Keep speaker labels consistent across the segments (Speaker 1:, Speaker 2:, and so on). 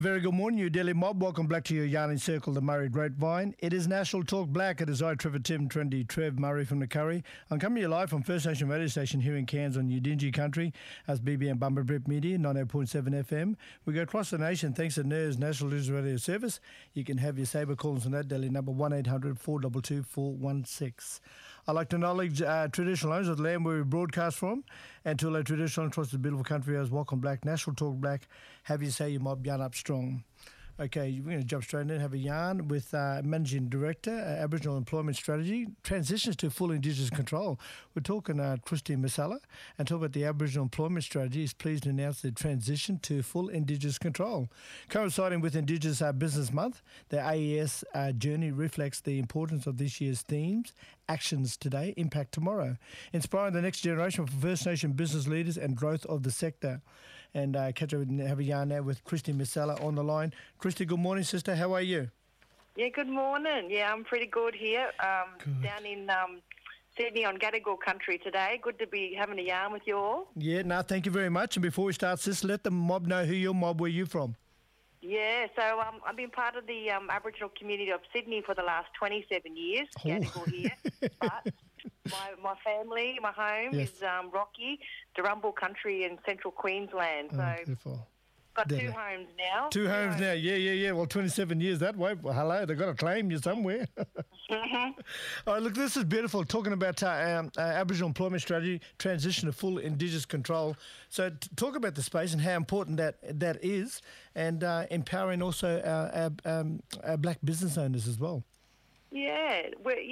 Speaker 1: Very good morning, New Delhi Mob. Welcome back to your Yarning Circle, the Murray Grapevine. It is National Talk Black. It is I, Trevor Tim, Trendy Trev Murray from the Curry. I'm coming to you live from First Nation radio station here in Cairns on Udingi Country as BBM Bumberbrip Media, 98.7 FM. We go across the nation thanks to NERS, National News Radio Service. You can have your sabre calls on that Delhi number 1800 422 416. I'd like to acknowledge traditional owners of the land where we broadcast from, and to all our traditional owners across the beautiful country as Welcome Black, National Talk Black. Have you say your mob yarn up strong. Okay, we're going to jump straight in and have a yarn with Managing Director, Aboriginal Employment Strategy, transitions to full Indigenous control. We're talking Christy Masala, and talk about the Aboriginal Employment Strategy is pleased to announce the transition to full Indigenous control. Coinciding with Indigenous Business Month, the AES journey reflects the importance of this year's themes, actions today, impact tomorrow, inspiring the next generation for First Nation business leaders and growth of the sector. And catch up and have a yarn now with Christy Masala on the line. Christy, good morning, sister. How are you?
Speaker 2: Yeah, good morning. Yeah, I'm pretty good here. Down in Sydney on Gadigal country today. Good to be having a yarn with you all.
Speaker 1: Yeah, no, thank you very much. And before we start, sis, let the mob know who your mob, where you from.
Speaker 2: Yeah, so I've been part of the Aboriginal community of Sydney for the last 27 years, Gadigal here. But my family, my home is Rocky, Durumble country in central Queensland. So
Speaker 1: beautiful.
Speaker 2: Got two homes now.
Speaker 1: Two homes now, yeah. Well, 27 years that way. Well, hello, they've got to claim you somewhere.
Speaker 2: Mm-hmm.
Speaker 1: All right, look, this is beautiful. Talking about Aboriginal Employment Strategy, transition to full Indigenous control. So talk about the space and how important that is, and empowering also our black business owners as well.
Speaker 2: Yeah,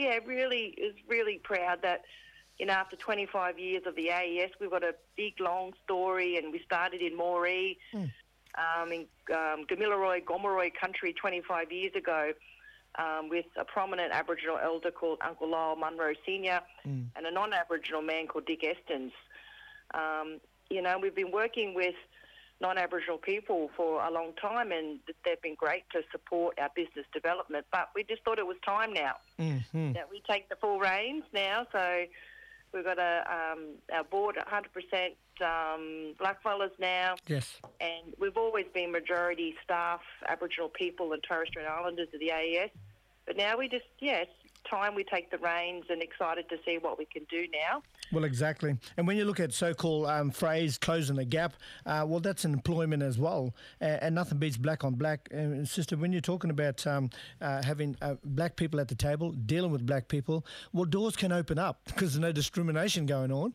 Speaker 2: really proud that, after 25 years of the AES, we've got a big, long story, and we started in Moree, in Gamilaroi, Gomeroi country 25 years ago, with a prominent Aboriginal elder called Uncle Lyle Munro Sr. And a non-Aboriginal man called Dick Estens. We've been working with non-Aboriginal people for a long time, and they've been great to support our business development. But we just thought it was time now that we take the full reins now. So we've got our board 100% blackfellas now.
Speaker 1: Yes.
Speaker 2: And we've always been majority staff, Aboriginal people and Torres Strait Islanders of the AES. But now it's time we take the reins, and excited to see what we can do now.
Speaker 1: Well, exactly. And when you look at so-called phrase, closing the gap, well, that's an employment as well. And nothing beats black on black. Sister, when you're talking about having black people at the table, dealing with black people, well, doors can open up because there's no discrimination going on.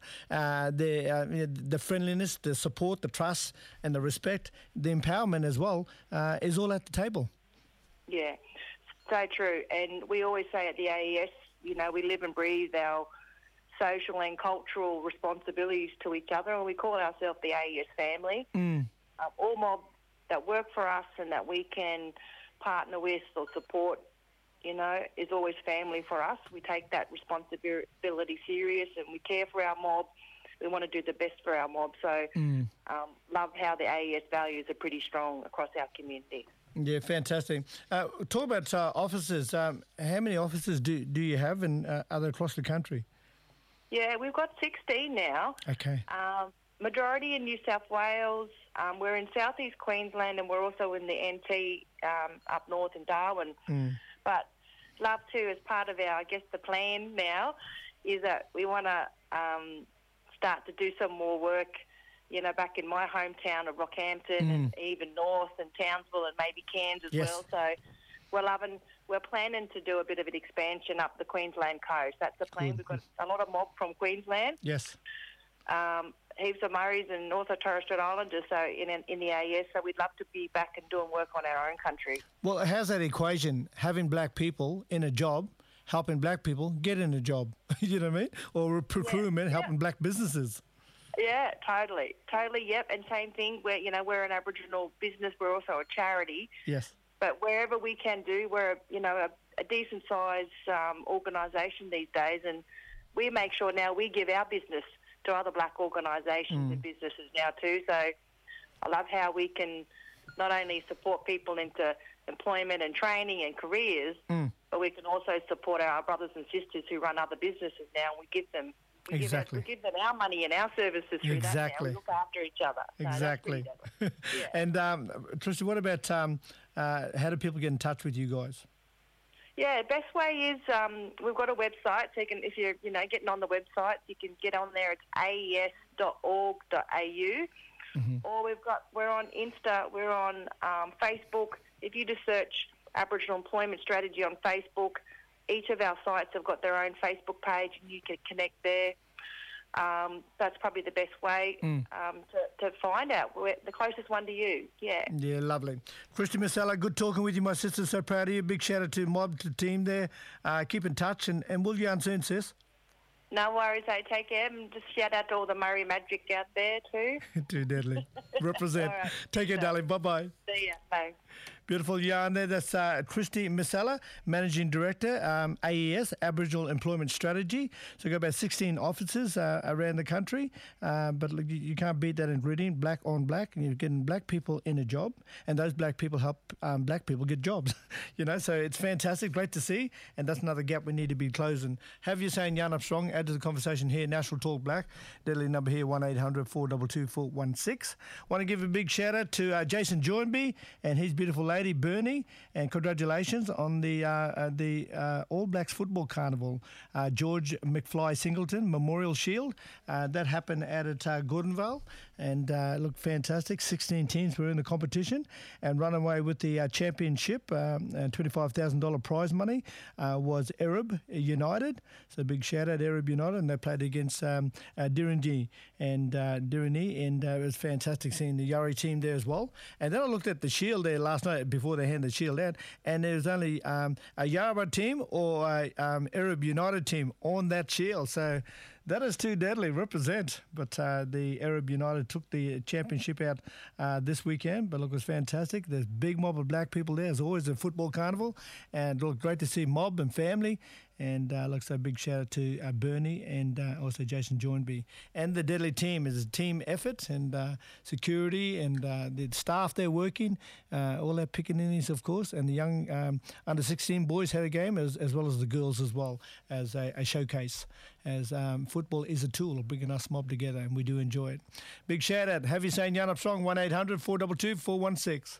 Speaker 1: The friendliness, the support, the trust and the respect, the empowerment as well is all at the table.
Speaker 2: Yeah, so true. And we always say at the AES, we live and breathe our social and cultural responsibilities to each other, and we call ourselves the AES family. All mob that work for us and that we can partner with or support, is always family for us. We take that responsibility serious, and we care for our mob. We want to do the best for our mob. So love how the AES values are pretty strong across our community.
Speaker 1: Yeah, fantastic. Talk about offices. How many offices do you have, and are they across the country?
Speaker 2: Yeah, we've got 16 now.
Speaker 1: Okay.
Speaker 2: Majority in New South Wales. We're in southeast Queensland, and we're also in the NT up north in Darwin. But love to, as part of our, the plan now, is that we want to start to do some more work, back in my hometown of Rockhampton and even north and Townsville and maybe Cairns as well. So we're planning to do a bit of an expansion up the Queensland coast. That's the plan. We've got a lot of mob from Queensland.
Speaker 1: Yes.
Speaker 2: Heaps of Murrays and also Torres Strait Islanders, so in the AES. So we'd love to be back and doing work on our own country. Well,
Speaker 1: how's that equation, having black people in a job, helping black people get in a job, you know what I mean? Or procurement, helping black businesses.
Speaker 2: Yeah, totally, yep. And same thing, we're an Aboriginal business, we're also a charity.
Speaker 1: Yes.
Speaker 2: But wherever we can do, we're, a decent-sized organisation these days, and we make sure now we give our business to other black organisations and businesses now too. So I love how we can not only support people into employment and training and careers, but we can also support our brothers and sisters who run other businesses now, and we give them
Speaker 1: Exactly.
Speaker 2: We give them our money and our services through that now. We look after each other. So
Speaker 1: Exactly.
Speaker 2: Yeah.
Speaker 1: And Trisha, what about how do people get in touch with you guys?
Speaker 2: Yeah, best way is we've got a website, so you can, if you're getting on the website, you can get on there. It's aes.org.au, or we're on Insta, we're on Facebook. If you just search Aboriginal Employment Strategy on Facebook, each of our sites have got their own Facebook page, and you can connect there. That's probably the best way to find out. The closest one to you, yeah.
Speaker 1: Yeah, lovely. Christy Messala, good talking with you, my sister. So proud of you. Big shout out to Mob, to the team there. Keep in touch, and we'll yarn soon, sis.
Speaker 2: No worries, take care. And just shout out to all the Murray Magic out there too.
Speaker 1: Too deadly. Represent. Right. Take care, darling. Bye-bye.
Speaker 2: See ya. Bye.
Speaker 1: Beautiful yarn there. That's Christy Messala, Managing Director, AES, Aboriginal Employment Strategy. So we've got about 16 offices around the country. But look, you can't beat that ingredient, black on black. And you're getting black people in a job. And those black people help black people get jobs. So it's fantastic. Great to see. And that's another gap we need to be closing. Have you saying Yarn Up Strong. Add to the conversation here. National Talk Black. Deadly number here, 1-800-422-416. Want to give a big shout out to Jason Joinby and his beautiful lady Bernie, and congratulations on the All Blacks Football Carnival, George McFly Singleton Memorial Shield. That happened out at Gordonvale, and looked fantastic. 16 teams were in the competition and run away with the championship, and $25,000 prize money was Arab United. So big shout out Arab United, and they played against Dirinji and Dirini, and it was fantastic seeing the Yari team there as well. And then I looked at the shield there last night before they handed the shield out, and there was only a Yarra team or a Arab United team on that shield. So that is too deadly. Represent. But the Arab United took the championship out this weekend. But look, it was fantastic. There's a big mob of black people there. As always, a football carnival. And look, great to see Mob and family. And looks like a big shout out to Bernie and also Jason Joinby. And the Deadly team is a team effort, and security and the staff there working, all our pickaninnies, of course, and the young under 16 boys had a game as well as the girls as well as a showcase. As football is a tool of bringing us mob together, and we do enjoy it. Big shout out. Have you saying Yarn Up Strong, 1-800-422-416.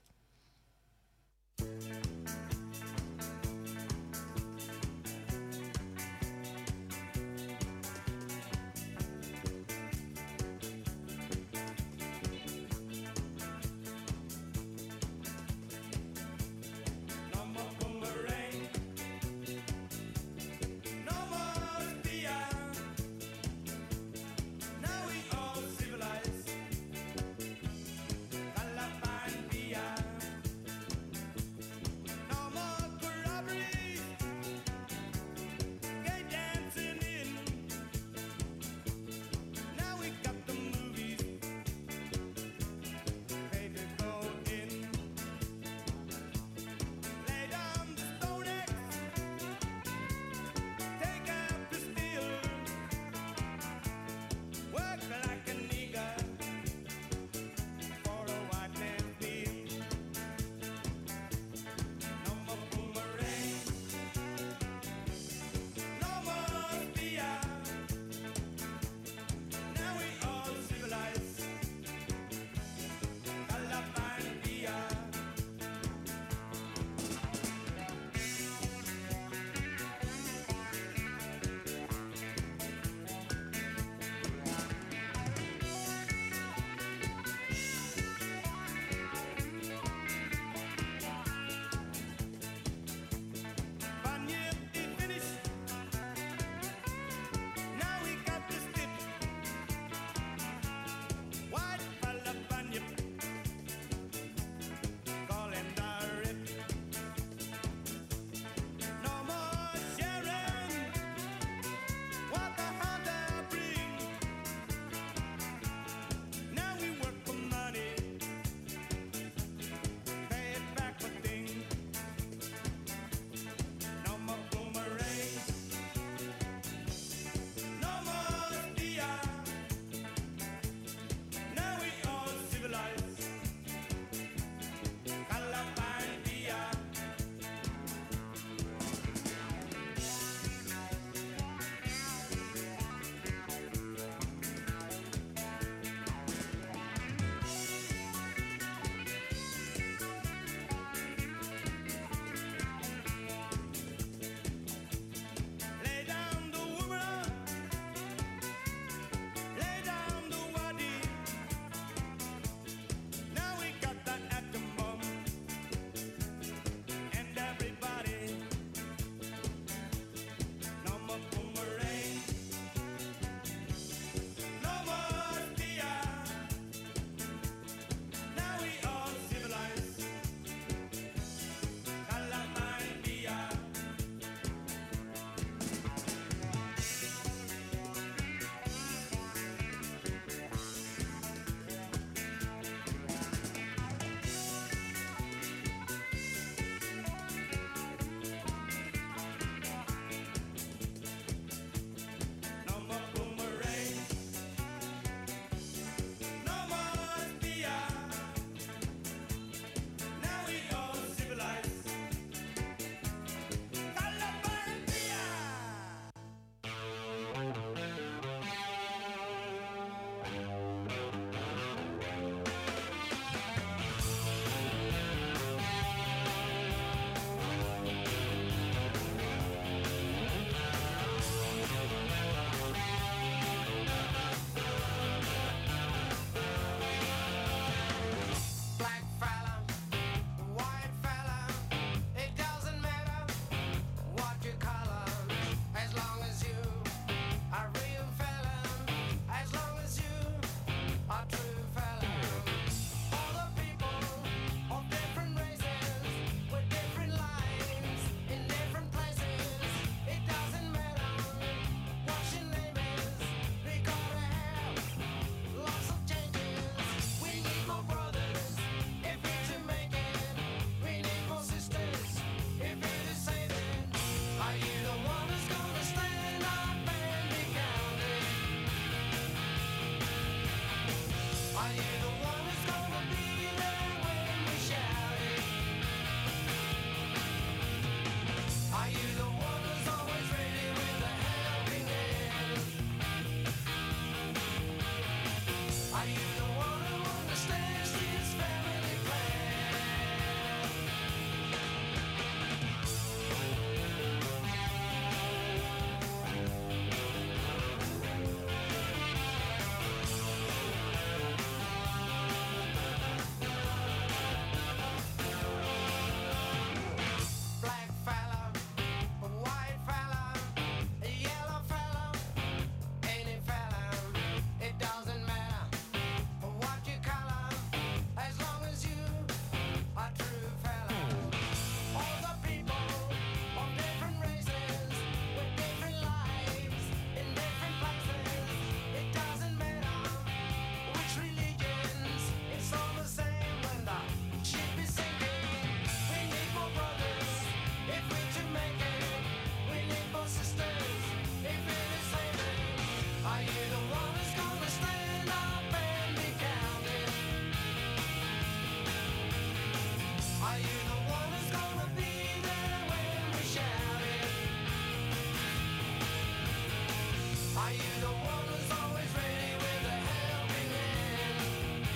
Speaker 3: Are you the one who's always ready with a helping hand?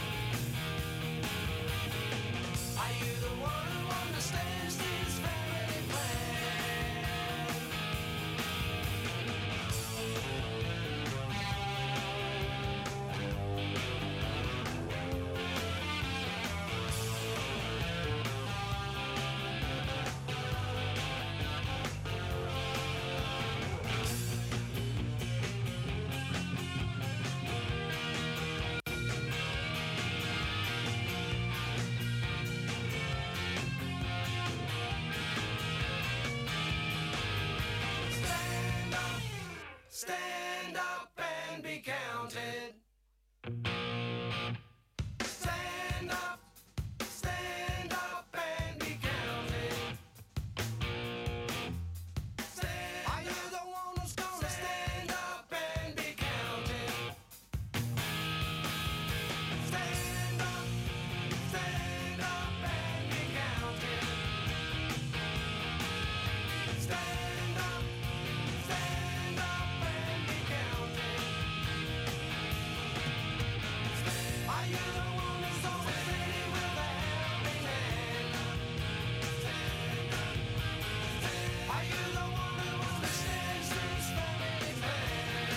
Speaker 3: Are you the one who understands this family plan? Stand up and be counted. Stand up and be counted. Are you the one who's gonna stand up and be counted? Stand up and be counted. Stand up and be counted. Are you the one who's always ready with a helping hand? Are you the one who understands this family plan?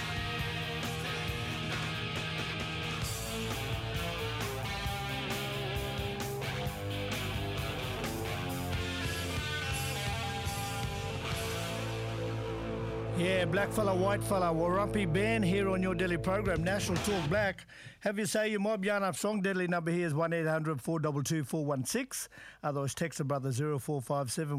Speaker 1: Yeah, black fella, white fella, Warumpi band here on your daily program, National Talk Black. Have you say your mob yarn up song. Deadly number here is 1-800-422-416. Otherwise, text the brother 0457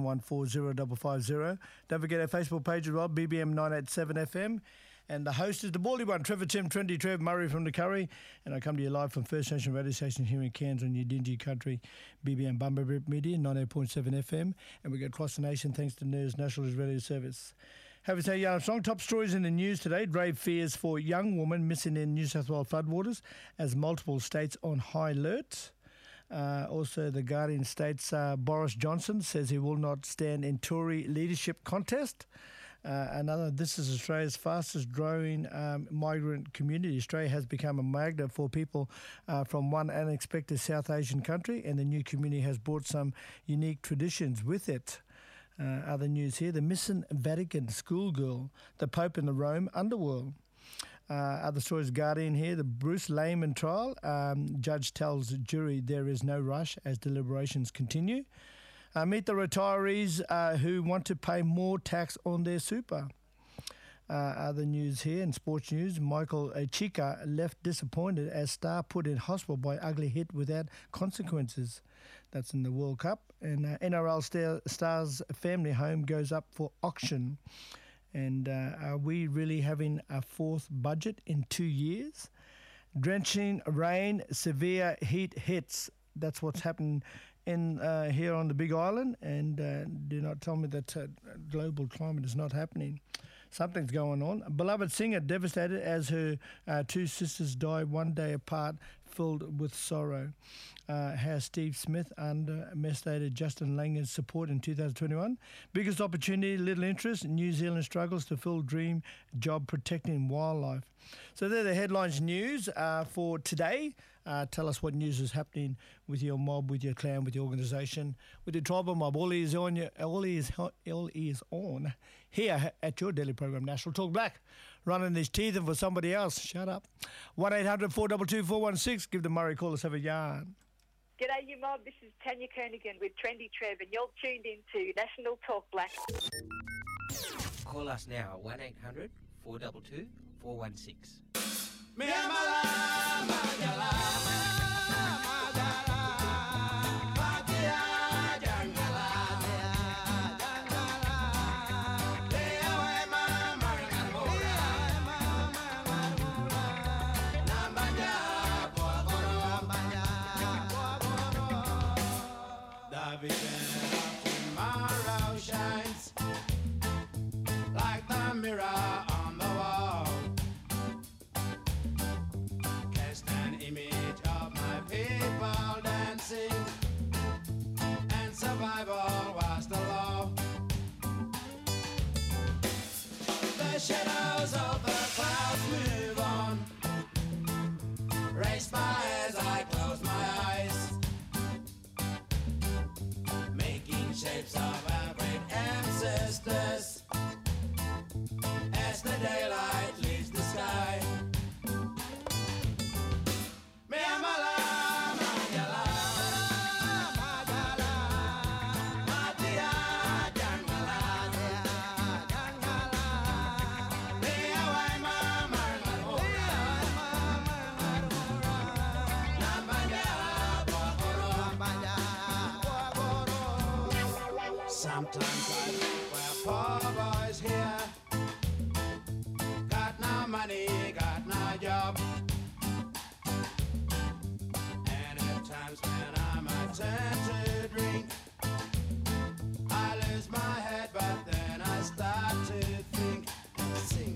Speaker 1: 140 Don't forget our Facebook page as well, BBM 987 FM. And the host is the baldy one, Trevor Tim, Trendy Trev, Murray from the Curry. And I come to you live from First Nation radio station here in Cairns on your dingy country, BBM Bumba Rip Media, 98.7 FM. And we go across the nation thanks to NERS National Radio Service. Have a say, yarn song. Top stories in the news today. Grave fears for young woman missing in New South Wales floodwaters as multiple states on high alert. Also, the Guardian states Boris Johnson says he will not stand in Tory leadership contest. This is Australia's fastest growing migrant community. Australia has become a magnet for people from one unexpected South Asian country, and the new community has brought some unique traditions with it. Other news here, the missing Vatican schoolgirl, the Pope in the Rome underworld. Other stories, Guardian here, the Bruce Lehman trial. Judge tells jury there is no rush as deliberations continue. Meet the retirees who want to pay more tax on their super. Other news here in sports news, Michael Chika left disappointed as star put in hospital by ugly hit without consequences. That's in the World Cup. And NRL Stars family home goes up for auction. And are we really having a fourth budget in 2 years? Drenching rain, severe heat hits. That's what's happening in here on the Big Island. And do not tell me that global climate is not happening. Something's going on. A beloved singer devastated as her two sisters die one day apart, filled with sorrow. Has Steve Smith underestimated Justin Langer's support in 2021? Biggest opportunity, little interest. New Zealand struggles to fill dream job protecting wildlife. So they're the headlines news for today. Tell us what news is happening with your mob, with your clan, with your organisation, with your tribal mob. All is on here at your daily program, National Talk Black. Running his teeth in for somebody else. Shut up. 1-800-422-416. Give the Murray call. Let's have a yarn.
Speaker 4: G'day, you mob. This is Tanya Kernigan with Trendy Trev, and you're tuned into National Talk Black.
Speaker 5: Call us now, 1-800-422-416.
Speaker 3: Tomorrow shines like the mirror on the wall. Cast an image of my people dancing, and survival was the law. The shadows of the clouds Sometimes I think we're poor boys here. Got no money, got no job. And at times when I'm a turn to drink, I lose my head, but then I start to think and sing.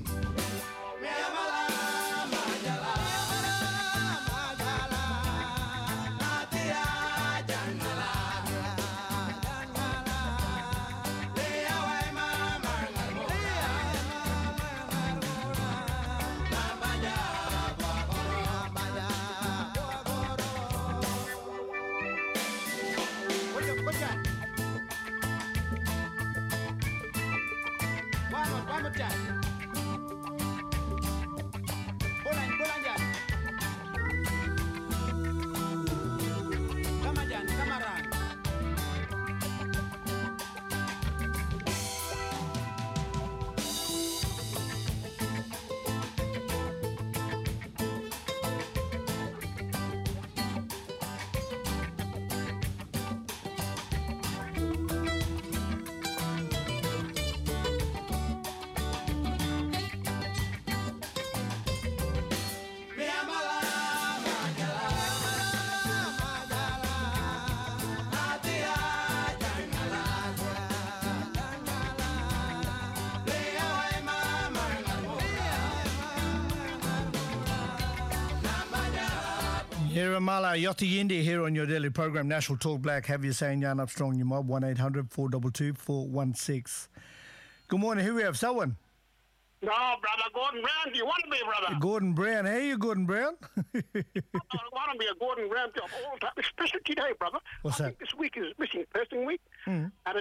Speaker 1: Hiramala Yoti India here on your daily program, National Talk Black. Have you saying Jan Armstrong, your mob, 1-800-422-416. Good morning. Here we have someone.
Speaker 6: No, brother, Gordon Brown. Do you want to be, brother?
Speaker 1: Gordon Brown. Hey, you Gordon Brown?
Speaker 6: I want to be a Gordon Brown job all the time, especially today, brother.
Speaker 1: What's
Speaker 6: I
Speaker 1: that?
Speaker 6: think this week is Missing Person Week,
Speaker 1: Mm.
Speaker 6: and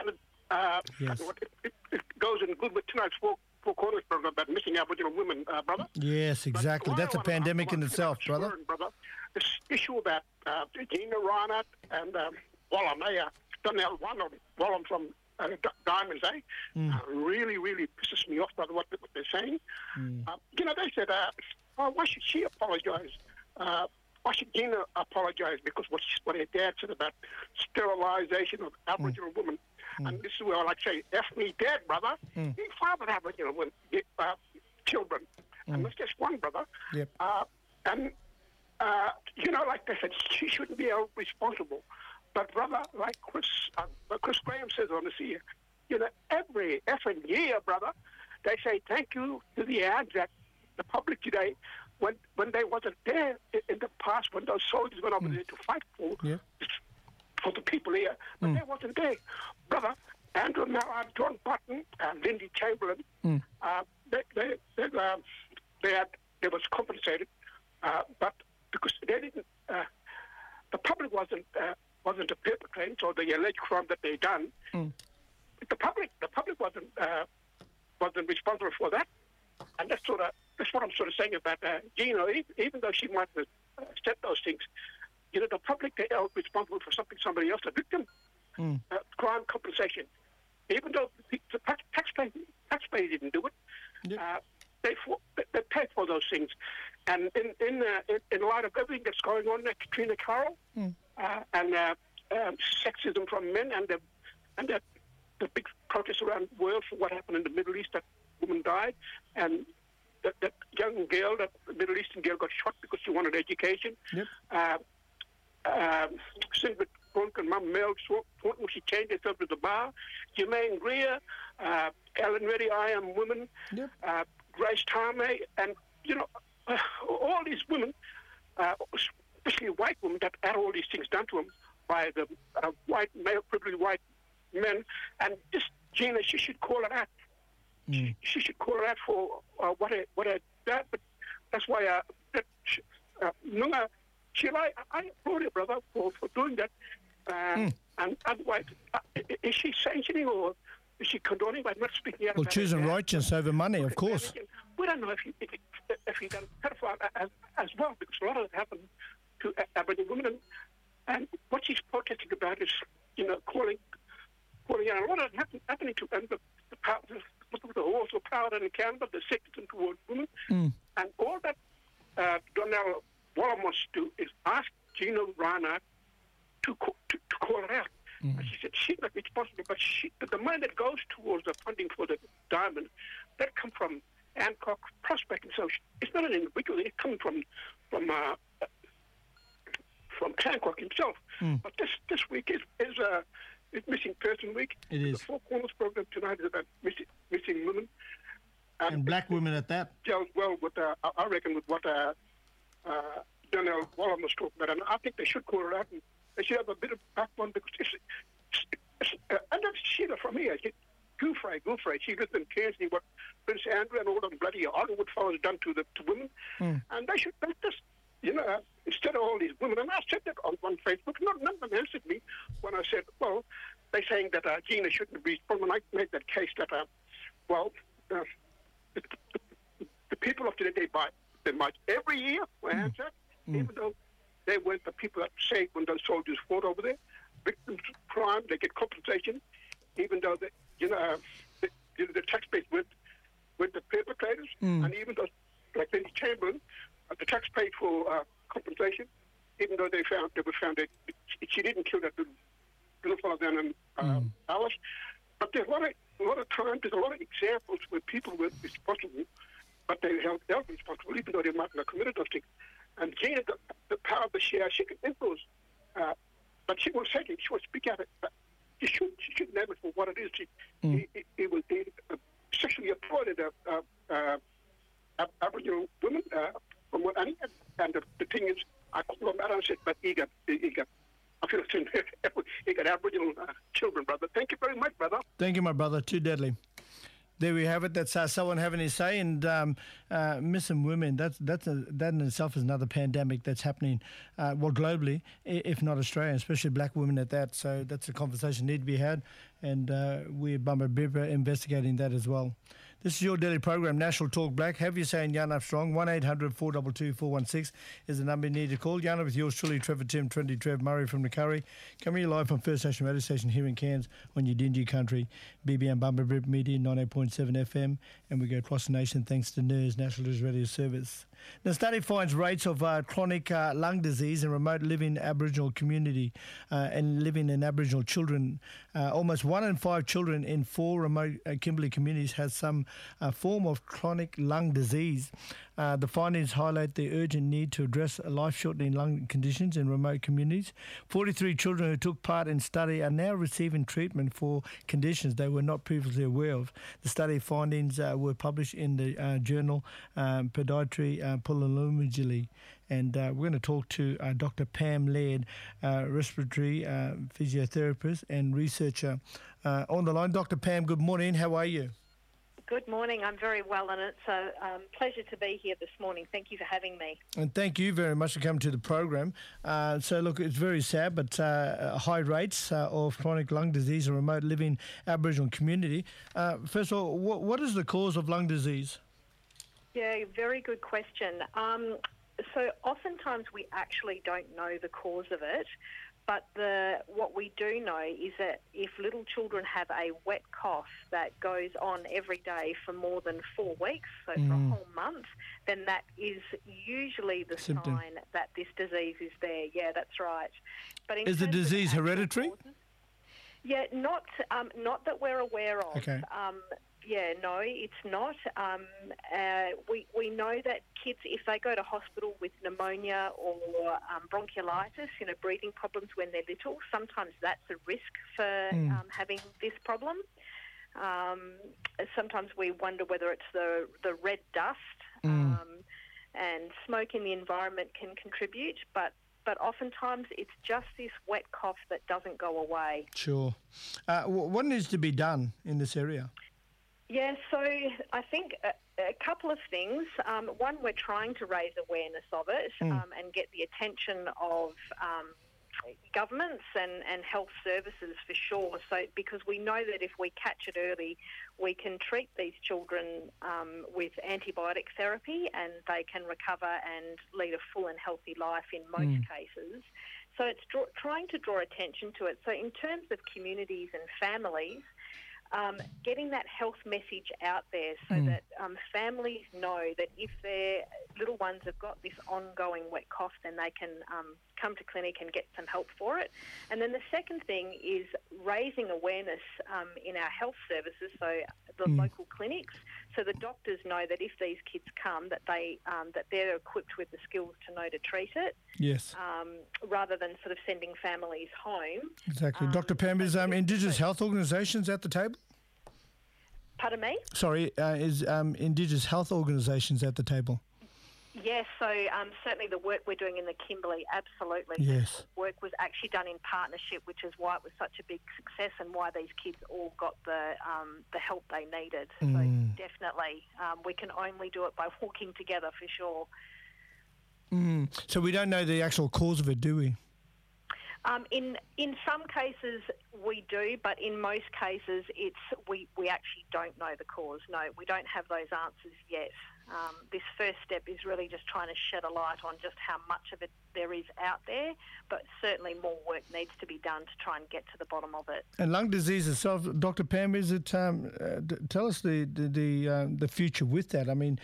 Speaker 1: Yes.
Speaker 6: it goes in good with tonight's four corners program about missing Aboriginal women, brother.
Speaker 1: Yes, exactly.
Speaker 6: But
Speaker 1: That's a
Speaker 6: what I wanna-
Speaker 1: pandemic
Speaker 6: I
Speaker 1: in
Speaker 6: wanna
Speaker 1: itself,
Speaker 6: get out
Speaker 1: brother.
Speaker 6: brother. This issue about Gina Reinhardt and Wallam, Donnell Wallam from Diamonds, really, really pisses me off, brother, what they're saying. They said, why should she apologise? Why should Gina apologise? Because what her dad said about sterilisation of Aboriginal women. And this is where I like to say, F me dead, brother. He fathered Aboriginal women, children. And that's just one, brother.
Speaker 1: Yep.
Speaker 6: Like they said, she shouldn't be held responsible. But, brother, like Chris Graham says on this here, every effing year, brother, they say thank you to the Anzac, the public today, when they wasn't there in the past, when those soldiers went over there to fight for the people here, but they wasn't there. Brother, Andrew Mallard, John Button, and Lindy Chamberlain, they was compensated, but because they didn't, the public wasn't a perpetrator, so the alleged crime that they done. The public wasn't responsible for that, and that's what I'm sort of saying about Gina. Even though she might have said those things, the public, they are responsible for something somebody else, a victim, crime compensation. Even though the taxpayers didn't do it, they paid for those things. And in light of everything that's going on, Katrina Carroll, and sexism from men, and the big protests around the world for what happened in the Middle East, that woman died, and that young girl, that Middle Eastern girl, got shot because she wanted education.
Speaker 1: Yep.
Speaker 6: Sylvia Thornton, Mum Mel Thornton, she changed herself to the bar. Jermaine Greer, Ellen Reddy, I Am Women, Grace Tarmay, and all these women, especially white women, that had all these things done to them by the white male, privileged white men, and this Gina, she should call it out. She should call it out for what I done. But that's why Nunga, I applaud her, brother, for doing that. And otherwise, is she sanctioning or is she condoning by not speaking out?
Speaker 1: Well,
Speaker 6: about
Speaker 1: choosing
Speaker 6: it?
Speaker 1: righteousness over money, of course.
Speaker 6: We don't know if he done pedophile as well, because a lot of it happened to Aboriginal women, and what she's protesting about is, calling out. A lot of it happening to the horse of power in Canada, the sexism towards women, and all that Donnell Wallam wants to do is ask Gina Reinhardt to call it out. And she said she's not responsible, but the money that goes towards the funding for the diamond, that comes from Hancock Prospecting. So it's not an individual; it comes from Hancock himself. But this week is Missing Person Week.
Speaker 1: It is.
Speaker 6: The Four Corners program tonight is about missing women.
Speaker 1: And black women at that.
Speaker 6: Gels well with, I reckon, with what Donnell Wallen was talking about. And I think they should call her out and they should have a bit of backbone because and that's Sheila from here. Gouffre. She lives in Cairns, what Prince Andrew and all them bloody Hollywood fellows done to women. And they should make this, instead of all these women. And I said that on Facebook. None of them answered me when I said, well, they're saying that Gina shouldn't be responsible. And I made that case that, the people of today, they march every year for answer, even though they weren't the people that saved when those soldiers fought over there. Victims of crime, they get compensation, even though the taxpayers with the perpetrators, and even though, like Lady Chamberlain, the tax paid for compensation, even though they were found that she didn't kill that little fellow down in Alice. But there's a lot of times, there's a lot of examples where people were responsible, but they held responsible, even though they might not have committed those things. And Gina, the power of the share, she can influence, but she will say it, she will speak out. She should name it for what it is. It was sexually exploited Aboriginal women, from what and the thing is, I call them out and said, but he got I feel he got Aboriginal children, brother. Thank you very much, brother.
Speaker 1: Thank you, my brother. Too deadly. There we have it. That's someone having his say. And missing women, that in itself is another pandemic that's happening, globally, if not Australia, especially black women at that. So that's a conversation need to be had. And we're Bumba investigating that as well. This is your daily program, National Talk Black. Have your say in Yarn Up Strong. 1-800-422-416 is the number you need to call. Yarn Up with yours truly, Trevor Tim, Trendy Trev, Murray from the Curry. Coming to you live from First Nation Radio Station here in Cairns on your Dingy Country. BBM Bumba Rip Media, 98.7 FM. And we go across the nation thanks to NIRS, National News Radio Service. The study finds rates of chronic lung disease in remote living Aboriginal community and living in Aboriginal children. Almost 1 in 5 children in 4 remote Kimberley communities has some form of chronic lung disease. The findings highlight the urgent need to address life-shortening lung conditions in remote communities. 43 children who took part in study are now receiving treatment for conditions they were not previously aware of. The study findings were published in the journal Podiatry Pulmonology. And we're going to talk to Dr. Pam Laird, respiratory physiotherapist and researcher on the line. Dr. Pam, good morning. How are you?
Speaker 7: Good morning. I'm very well, and it's a pleasure to be here this morning. Thank you for having me. And
Speaker 1: thank you very much for coming to the program. So, look, it's very sad, but high rates of chronic lung disease in remote living Aboriginal community. First of all, what is the cause of lung disease?
Speaker 7: Yeah, very good question. So oftentimes we actually don't know the cause of it. But what we do know is that if little children have a wet cough that goes on every day for more than 4 weeks, so for a whole month, then that is usually the sign that this disease is there. Yeah, that's right. But
Speaker 1: is the disease hereditary?
Speaker 7: Yeah, not that we're aware of.
Speaker 1: Okay.
Speaker 7: Yeah, no, it's not. We know that kids, if they go to hospital with pneumonia or bronchiolitis, breathing problems when they're little, sometimes that's a risk for having this problem. Sometimes we wonder whether it's the red dust and smoke in the environment can contribute, but oftentimes it's just this wet cough that doesn't go away.
Speaker 1: Sure. What needs to be done in this area?
Speaker 7: Yeah, so I think a couple of things. One, we're trying to raise awareness of it and get the attention of governments and health services for sure. So because we know that if we catch it early, we can treat these children with antibiotic therapy and they can recover and lead a full and healthy life in most cases. So it's trying to draw attention to it. So in terms of communities and families, getting that health message out there so that families know that if their little ones have got this ongoing wet cough, then they can come to clinic and get some help for it. And then the second thing is raising awareness in our health services, so the local clinics, so the doctors know that if these kids come, that they're equipped with the skills to know to treat it.
Speaker 1: Yes.
Speaker 7: Rather than sort of sending families home.
Speaker 1: Exactly. Dr. Pam, is Indigenous health organisations at the table?
Speaker 7: Pardon me?
Speaker 1: Sorry, is Indigenous health organisations at the table?
Speaker 7: Yes, so certainly the work we're doing in the Kimberley, absolutely.
Speaker 1: Yes.
Speaker 7: Work was actually done in partnership, which is why it was such a big success and why these kids all got the help they needed. So definitely, we can only do it by working together for sure.
Speaker 1: So we don't know the actual cause of it, do we?
Speaker 7: In some cases we do, but in most cases we actually don't know the cause. No, we don't have those answers yet. This first step is really just trying to shed a light on just how much of it there is out there, but certainly more work needs to be done to try and get to the bottom of it.
Speaker 1: And lung disease itself, Dr. Pam, is it? Tell us the future with that. I mean,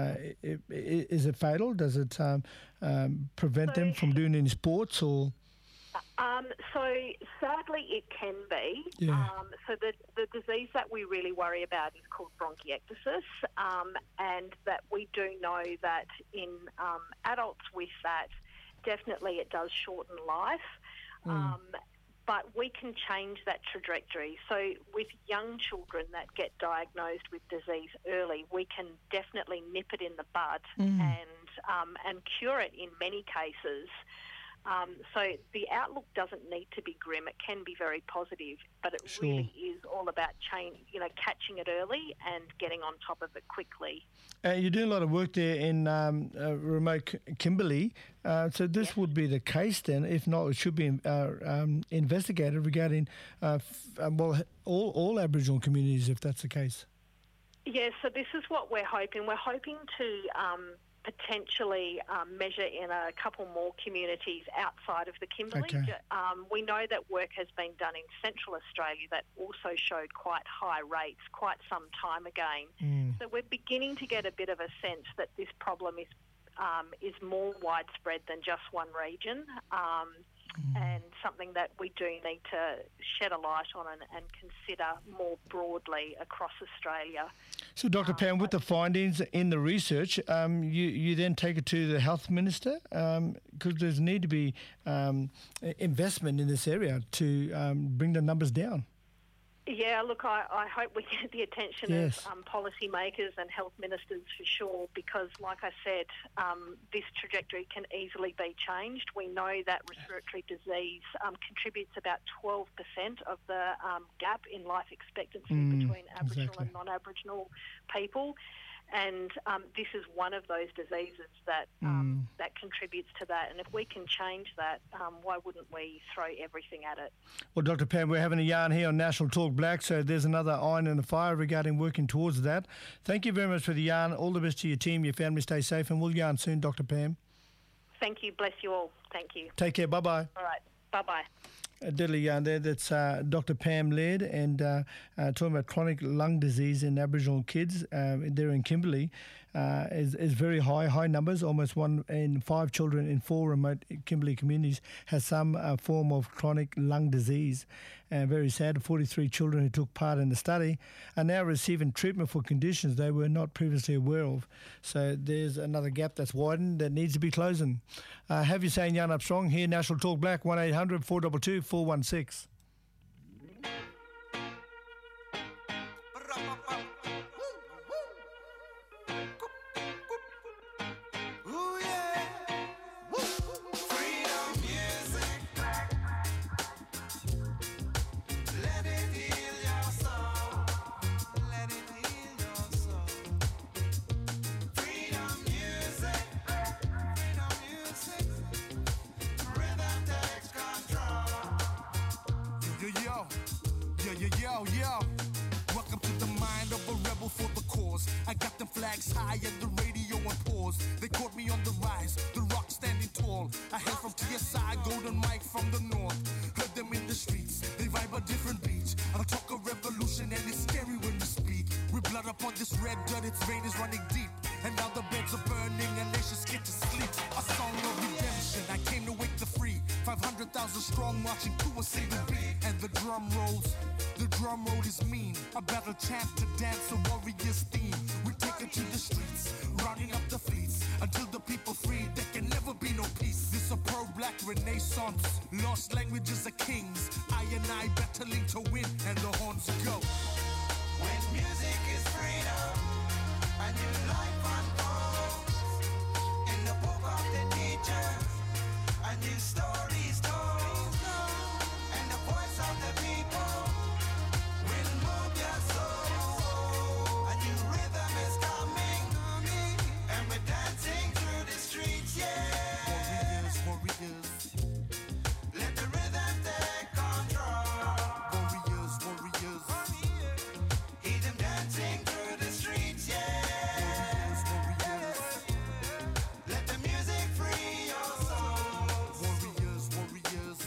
Speaker 1: is it fatal? Does it prevent them from doing any sports or?
Speaker 7: So sadly it can be.
Speaker 1: Yeah.
Speaker 7: So the disease that we really worry about is called bronchiectasis, and that we do know that in adults with that, definitely it does shorten life. But we can change that trajectory. So with young children that get diagnosed with disease early, we can definitely nip it in the bud and cure it in many cases. So the outlook doesn't need to be grim. It can be very positive, but it really is all about catching it early and getting on top of it quickly.
Speaker 1: You're doing a lot of work there in remote Kimberley. So this would be the case then. If not, it should be investigated regarding all Aboriginal communities, if that's the case.
Speaker 7: Yeah, so this is what we're hoping. We're hoping to potentially measure in a couple more communities outside of the Kimberley.
Speaker 1: Okay.
Speaker 7: We know that work has been done in Central Australia that also showed quite high rates quite some time again. So we're beginning to get a bit of a sense that this problem is more widespread than just one region. And something that we do need to shed a light on and consider more broadly across Australia.
Speaker 1: So, Dr. Pam, with the findings in the research, you then take it to the Health Minister because there's need to be investment in this area to bring the numbers down.
Speaker 7: Yeah, look, I hope we get the attention of policymakers and health ministers for sure, because like I said, this trajectory can easily be changed. We know that respiratory disease contributes about 12% of the gap in life expectancy between Aboriginal and non-Aboriginal people. And this is one of those diseases that that contributes to that. And if we can change that, why wouldn't we throw everything at it?
Speaker 1: Well, Dr. Pam, we're having a yarn here on National Talk Black, so there's another iron in the fire regarding working towards that. Thank you very much for the yarn. All the best to your team, your family. Stay safe, and we'll yarn soon, Dr. Pam.
Speaker 7: Thank you. Bless you all. Thank you.
Speaker 1: Take care. Bye-bye.
Speaker 7: All right. Bye-bye.
Speaker 1: A deadly yarn there. That's Dr. Pam Laird, and talking about chronic lung disease in Aboriginal kids there in Kimberley is very high numbers. Almost 1 in 5 children in 4 remote Kimberley communities has some form of chronic lung disease. And very sad, 43 children who took part in the study are now receiving treatment for conditions they were not previously aware of. So there's another gap that's widened that needs to be closing. Have you saying yarn up strong here, National Talk Black, 1800 422 416.
Speaker 8: Yo, welcome to the mind of a rebel for the cause. I got them flags high and the radio on pause. They caught me on the rise, the rock standing tall. I hail from TSI, Golden Mike from the north. Heard them in the streets, they vibe a different beat. I'll talk a revolution and it's upon this red dirt, its vein is running deep. And now the beds are burning and nations get to sleep. A song of redemption, I came to wake the free. 500,000 strong marching to a single beat. And the drum rolls, the drum roll is mean. A battle chant to dance a warrior's theme. We take it to the streets, rounding up the fleets. Until the people free, there can never be no peace. This a pro-black renaissance. Lost languages are kings. I and I battling to win, and the horns go.
Speaker 3: When music is freedom, a new life unfolds. In the book of the teachers, a new story is told. And the voice of the people will move your soul. A new rhythm is coming, and we're dancing through the streets, yeah.
Speaker 8: Warriors, warriors.
Speaker 3: Let the rhythm take control.
Speaker 8: Warriors, warriors.
Speaker 3: Hear them dancing through the streets, yeah.
Speaker 8: Warriors,
Speaker 3: Let the music free your souls.
Speaker 8: warriors, warriors.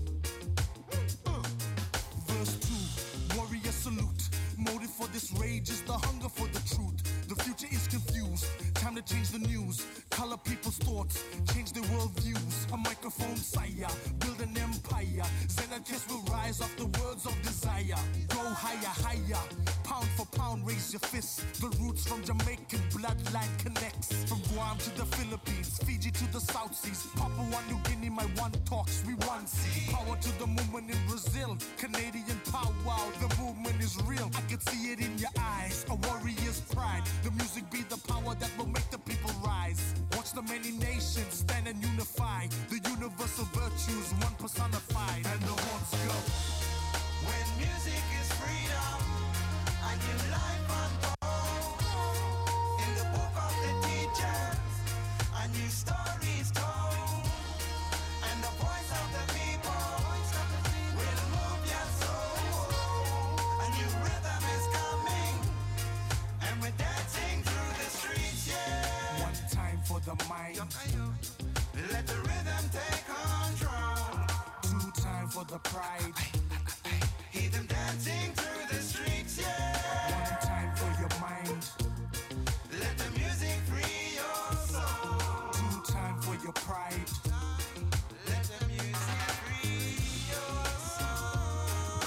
Speaker 8: Verse 2, warrior salute. Motive for this rage is the hunger for the truth. The future is confused. Time to change the news. Color people's thoughts. Change their worldviews. A microphone sire. Build an empire. Zenitors will rise off the words of desire. Go higher, higher. Pound for pound, raise your fists. The roots from Jamaican bloodline connects. From Guam to the Philippines. Fiji to the South Seas. Papua New Guinea, my one talks. We one see. Power to the movement in Brazil. Canadian powwow. The movement is real. I can see it in your eyes. A warrior's pride. The music be the power that will make the people rise. Watch the many nations stand and unify. The universal virtues, one personified. And the horns go.
Speaker 3: When music is freedom, a new life unfolds. In the book of the teachers, a new story is told. And the voice of the people will move your soul. A new rhythm is coming, and we're dancing through the streets, yeah.
Speaker 8: One time for the mind.
Speaker 3: Let the rhythm take control.
Speaker 8: Two time for the pride.
Speaker 3: Hear them dancing through the streets, yeah.
Speaker 8: One time for your mind.
Speaker 3: Let the music free your soul.
Speaker 8: Two time for your pride.
Speaker 3: Let the music free your soul.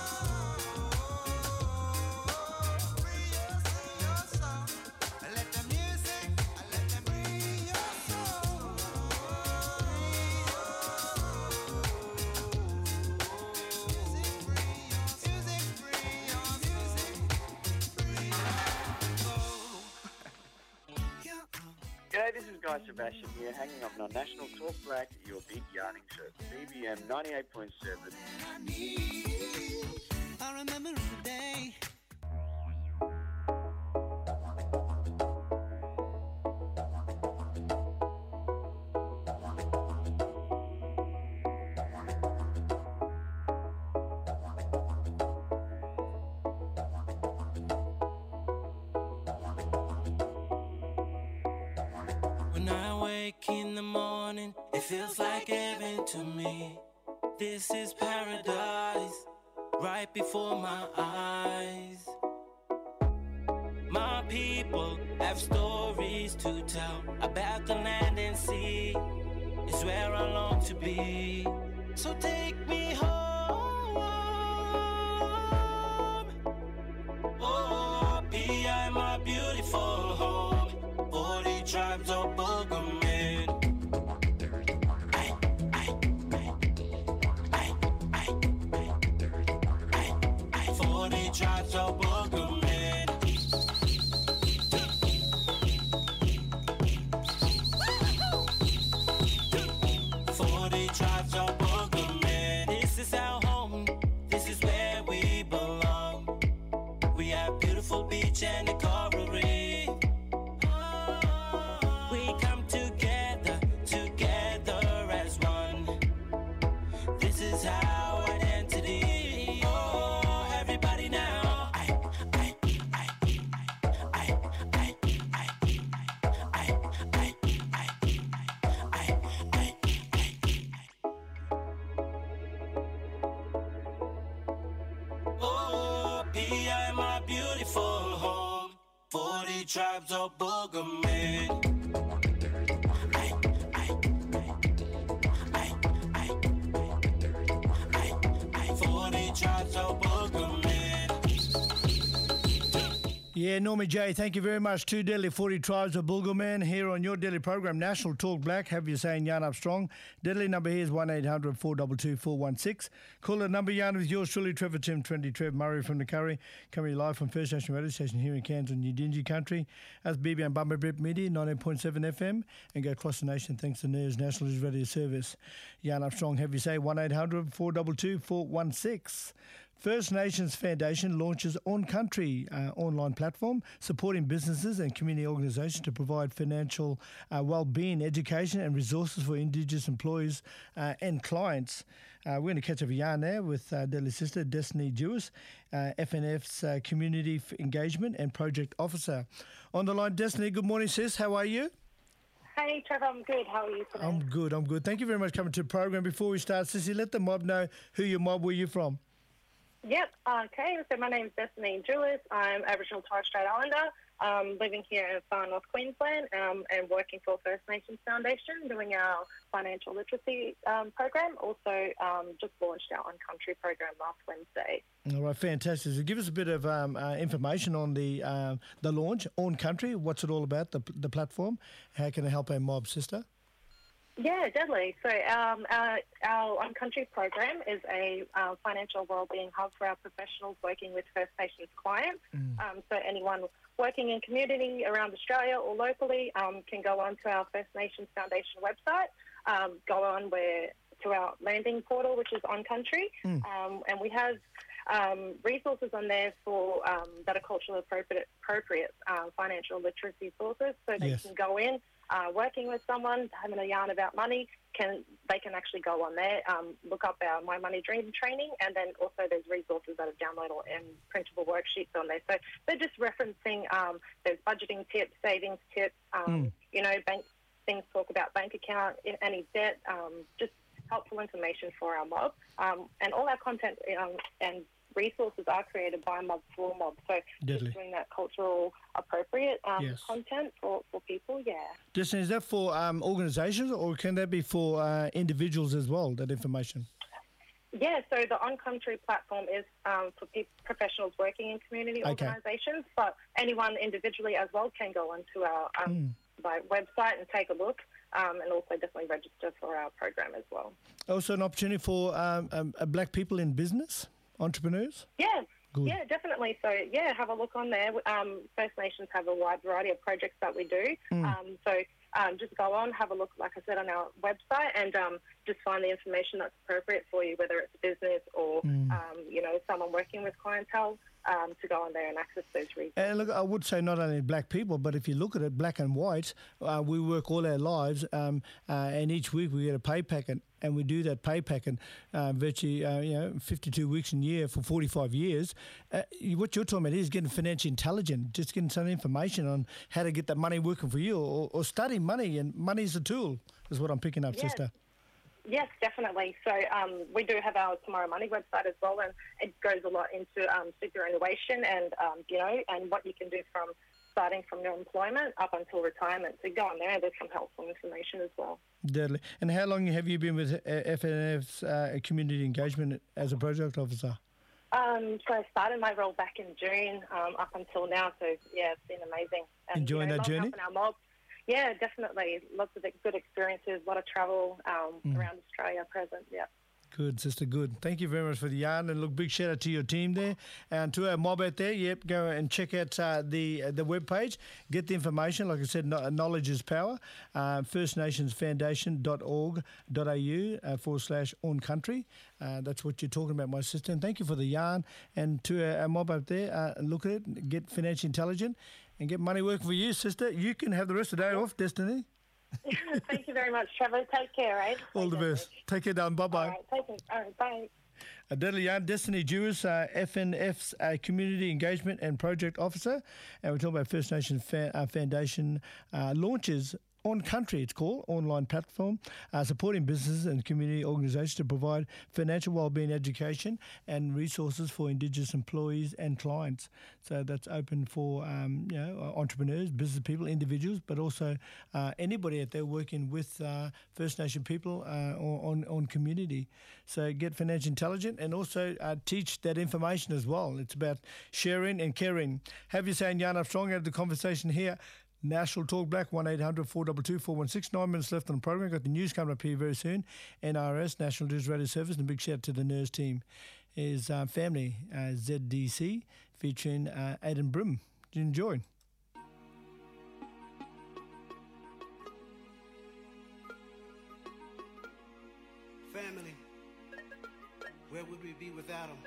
Speaker 3: Free your soul. Let the music, let them free your soul. Music free your music free your soul.
Speaker 9: G'day, this is Guy Sebastian here, hanging up on National Talk Black, your big yarning show. BBM 98.7.
Speaker 3: I remember the day.
Speaker 5: When I wake in the morning, it feels like heaven to me. This is paradise, right before my eyes. My people have stories to tell about the land and sea. It's where I long to be. So take me home. Oh, PI, my beautiful home. 40 tribes of Boogeyman. 40 tribes of Boogeyman. 40 tribes of Boogeyman. This is our home. This is where we belong. We have beautiful beach and a coral reef. We come together, together as one. This is our identity. Oh, everybody now. Oh, PI, my beautiful home. 40 tribes of Boogerman. Ay, ay, ay, ay, ay, ay, 40 tribes of Boogerman.
Speaker 1: Yeah, Normie J, thank you very much. 2 Deadly 40 Tribes of Bulgurman here on your daily program, National Talk Black. Have you saying yarn up strong. Deadly number here is 1800 422 416. Call the number yarn with yours truly, Trevor Tim 20, Trev Murray from the Curry. Coming live from First Nation Radio Station here in Cairns on Udingi Country. That's BB and Bumper Brip Media, 19.7 FM. And go across the nation thanks to NERS National News Radio Service. Yarn up strong, have you say 1800 422 416. First Nations Foundation launches On Country online platform supporting businesses and community organisations to provide financial well-being, education and resources for Indigenous employees and clients. We're going to catch up a yarn now with Deadly Sister Destiny Jewis, FNF's Community Engagement and Project Officer. On the line, Destiny, good morning, sis. How are you?
Speaker 10: Hey, Trevor, I'm good. How are you today?
Speaker 1: I'm good. Thank you very much for coming to the program. Before we start, Sissy, let the mob know who your mob, where you're from.
Speaker 10: Yep, okay. So my name's Destiny Jewis. I'm Aboriginal Torres Strait Islander, living here in far north Queensland and working for First Nations Foundation, doing our financial literacy program. Also just launched our On Country program last Wednesday.
Speaker 1: All right, fantastic. So give us a bit of information on the launch, On Country. What's it all about, the platform? How can it help our mob, sister?
Speaker 10: Yeah, deadly. So our On Country program is a financial wellbeing hub for our professionals working with First Nations clients. So anyone working in community around Australia or locally can go on to our First Nations Foundation website, go on to our landing portal, which is On Country, and we have resources on there for that are culturally appropriate financial literacy sources, so they can go in. Working with someone, having a yarn about money, they can actually go on there, look up our My Money Dream training, and then also there's resources that are downloadable and printable worksheets on there. So they're just referencing there's budgeting tips, savings tips, bank things, talk about bank account, any debt, just helpful information for our mob. And all our content and resources are created by mob for mob. So just doing that cultural appropriate content for people,
Speaker 1: Just is that for organisations or can that be for individuals as well, that information?
Speaker 10: Yeah, so the On Country platform is for professionals working in community organisations, but anyone individually as well can go onto our website and take a look. And also definitely register for our program as well. Also
Speaker 1: an opportunity for black people in business? Entrepreneurs?
Speaker 10: Yeah, yeah, definitely. So, have a look on there. First Nations have a wide variety of projects that we do. Just go on, have a look, like I said, on our website and just find the information that's appropriate for you, whether it's business or, someone working with clientele. To go on there and access those resources.
Speaker 1: And look, I would say not only black people, but if you look at it, black and white, we work all our lives, and each week we get a pay packet, and we do that pay packet virtually, 52 weeks a year for 45 years. What you're talking about is getting financially intelligent, just getting some information on how to get that money working for you, or study money, and money is a tool, is what I'm picking up, sister.
Speaker 10: Yes, definitely. So we do have our Tomorrow Money website as well, and it goes a lot into superannuation and, and what you can do from starting from your employment up until retirement. So go on there, and there's some helpful information as well.
Speaker 1: Deadly. And how long have you been with FNF's Community Engagement as a project officer?
Speaker 10: So I started my role back in June up until now, so yeah, it's been amazing. And,
Speaker 1: enjoying that journey?
Speaker 10: Our mob. Yeah, definitely. Lots of good experiences, a lot of travel around Australia present,
Speaker 1: Good, sister, good. Thank you very much for the yarn. And look, big shout out to your team there. And to our mob out there, go and check out the webpage. Get the information. Like I said, knowledge is power. firstnationsfoundation.org.au /On Country. That's what you're talking about, my sister. And thank you for the yarn. And to our mob out there, look at it, get financially intelligent, and get money working for you, sister. You can have the rest of the day off, Destiny.
Speaker 10: Thank you very much, Trevor. Take care, right?
Speaker 1: All the best. Take care, darling. Bye-bye.
Speaker 10: All right, take care. All right, bye.
Speaker 1: Deadly yarn, Destiny Jewis, FNF's Community Engagement and Project Officer. And we're talking about First Nations Foundation launches On Country, it's called, online platform, supporting businesses and community organisations to provide financial wellbeing education and resources for Indigenous employees and clients. So that's open for entrepreneurs, business people, individuals, but also anybody out there working with First Nation people or on community. So get financially intelligent and also teach that information as well. It's about sharing and caring. Have you saying Yarn Armstrong had the conversation here. National Talk Black, 1-800-422-416. 9 minutes left on the program. Got the news coming up here very soon. NRS, National News Radio Service, and a big shout out to the NERS team. Is Family, ZDC, featuring Aidan Brim. Enjoy.
Speaker 11: Family, where would we be without them?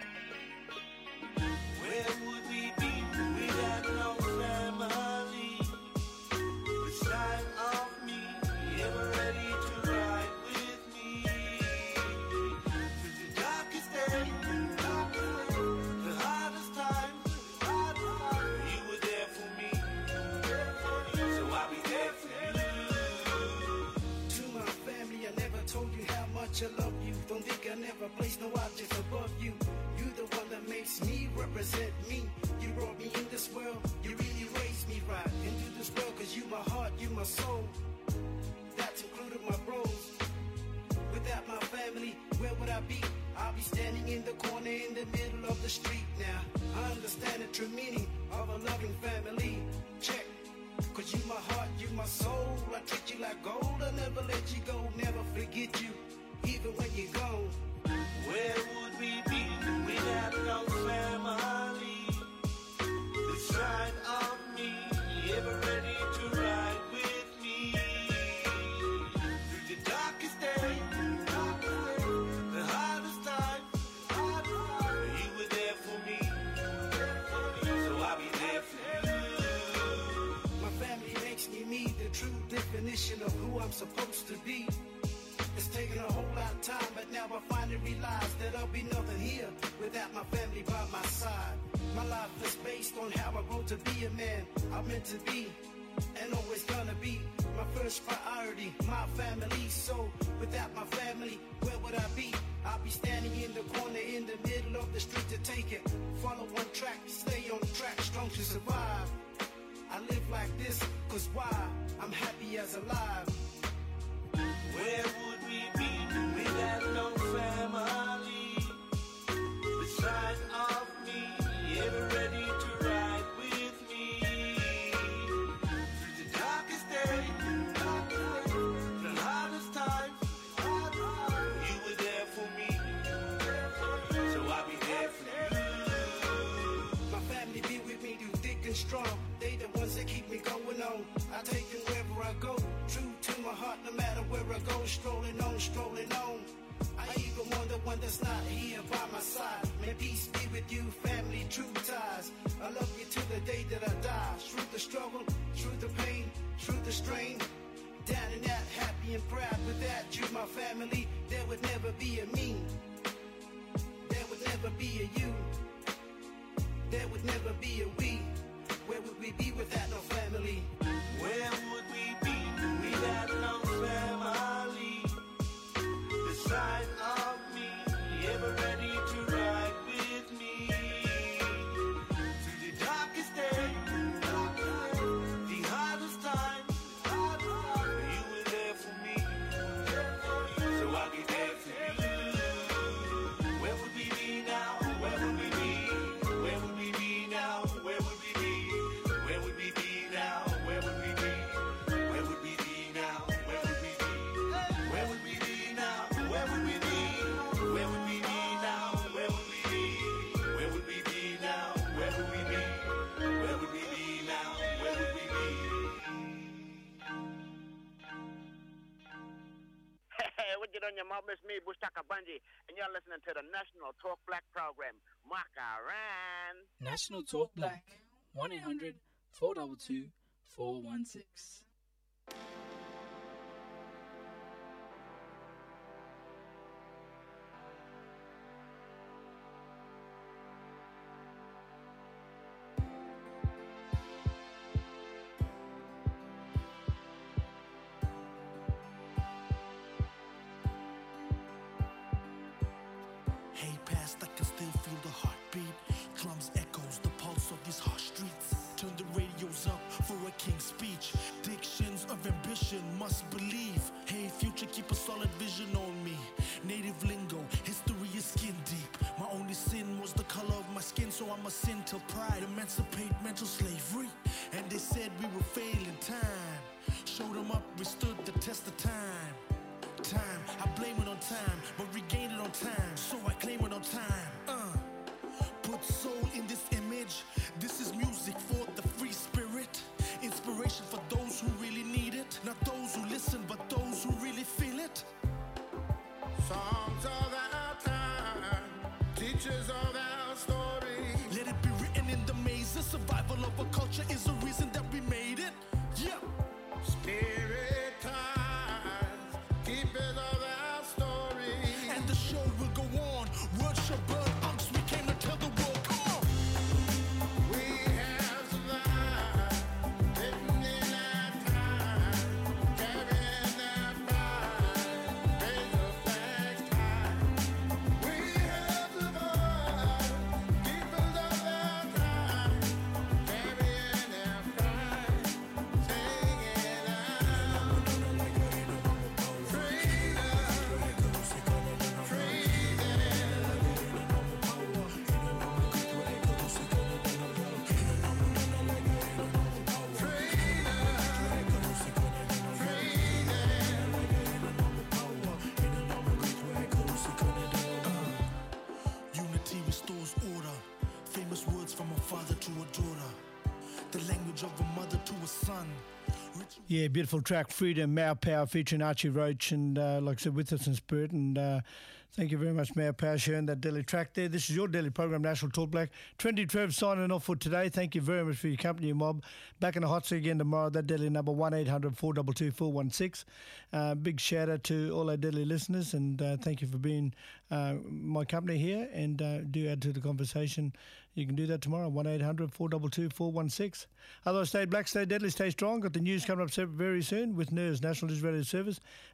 Speaker 5: Where would we be without no family? Beside of me, ever ready to ride with me through the darkest day, the hardest time. You were there for me, so I'll be there for you.
Speaker 11: To my family, I never told you how much I love you. Don't think I never placed no objects above you. You the one that makes me represent me. You brought me in this world, you really raised me right into this world, cause you my heart, you my soul. That's included my bros. Without my family, where would I be? I'll be standing in the corner in the middle of the street now. I understand the true meaning of a loving family. Check, cause you my heart, you my soul. I treat you like gold, I never let you go, never forget you, even when you're gone.
Speaker 5: Where would we be without no family? Beside of me, ever ready to ride with me through the darkest day, the hardest time. You were there for me, so I'll be there for you.
Speaker 11: My family makes me the true definition of who I'm supposed to be. It's taken a whole lot of time, but now I finally realize that I'll be nothing here without my family by my side. My life is based on how I grow to be a man I'm meant to be and always gonna be. My first priority, my family. So without my family, where would I be? I'll be standing in the corner in the middle of the street to take it. Follow one track, stay on track, strong to survive. I live like this, cause why? I'm happy as alive.
Speaker 5: Where would we be without no family? Beside of me, ever ready to ride with me through the darkest day, the hardest time. You were there for me, so I'll be there for you.
Speaker 11: My family be with me through thick and strong. They the ones that keep me going on. I take them wherever I go. True to my heart, no matter where I go. Strolling on, strolling on. I even wonder one that's not here by my side. May peace be with you, family, true ties. I love you to the day that I die. Through the struggle, through the pain, through the strain. Down and out, happy and proud. Without you, my family, there would never be a me. There would never be a you. There would never be a we. Where would we be without no family?
Speaker 5: Where would we be without no family? Beside of me, ever ready to ride with me through the darkest day, the hardest time. You were there for me, so I'll be there for you. Where would we be now? Where would we be? Where would we be now? Where would we be? Where would we be now? Where would we be? Where would we be now? Where would we be? Where would we be now? Where would we be? Where would we be now? Where would we be? Where would we be now? Where would we be? Where would we be now? Where would we be?
Speaker 12: Hey, what you on your mom? It's me, Bustaka Bunji, and you're listening to the National Talk Black program. Makaran.
Speaker 13: National Talk Black, 1-800-422-416.
Speaker 8: I'm a sin till pride, emancipate mental slavery. And they said we would fail in time. Showed them up, we stood the test of time. I blame it on time, but regain it on time. So I claim it on time. Put soul in this image. This is music for the free spirit. Inspiration for those who really need it. Not those who listen, but those who really feel it.
Speaker 3: Songs of our time, teachers of our story.
Speaker 8: Let it be written in the maze. The survival of a culture is the reason that we made it. Yeah.
Speaker 3: Spirit times, keepers of our story.
Speaker 8: And the show will go on. Words shall burn unks. We came to tell the world. Come on.
Speaker 3: We have survived, living in our time, carrying our pride, raise a flag high. We have survived, keepers of our time, carrying our pride, singing out
Speaker 8: Unity restores order. Famous words from a father to a daughter. The language of a mother to a son.
Speaker 1: Yeah, beautiful track, Freedom, Mao Power, featuring Archie Roach, and like I said, with us in spirit. And thank you very much, Mao Power, sharing that daily track there. This is your daily program, National Talk Black. 20 Trev signing off for today. Thank you very much for your company, Mob. Back in the hot seat again tomorrow. That daily number 1-800-422-416. Big shout out to all our daily listeners, and thank you for being my company here. And do add to the conversation. You can do that tomorrow, 1-800-422-416. Otherwise, stay black, stay deadly, stay strong. Got the news coming up very soon with NERS, National News Radio Service.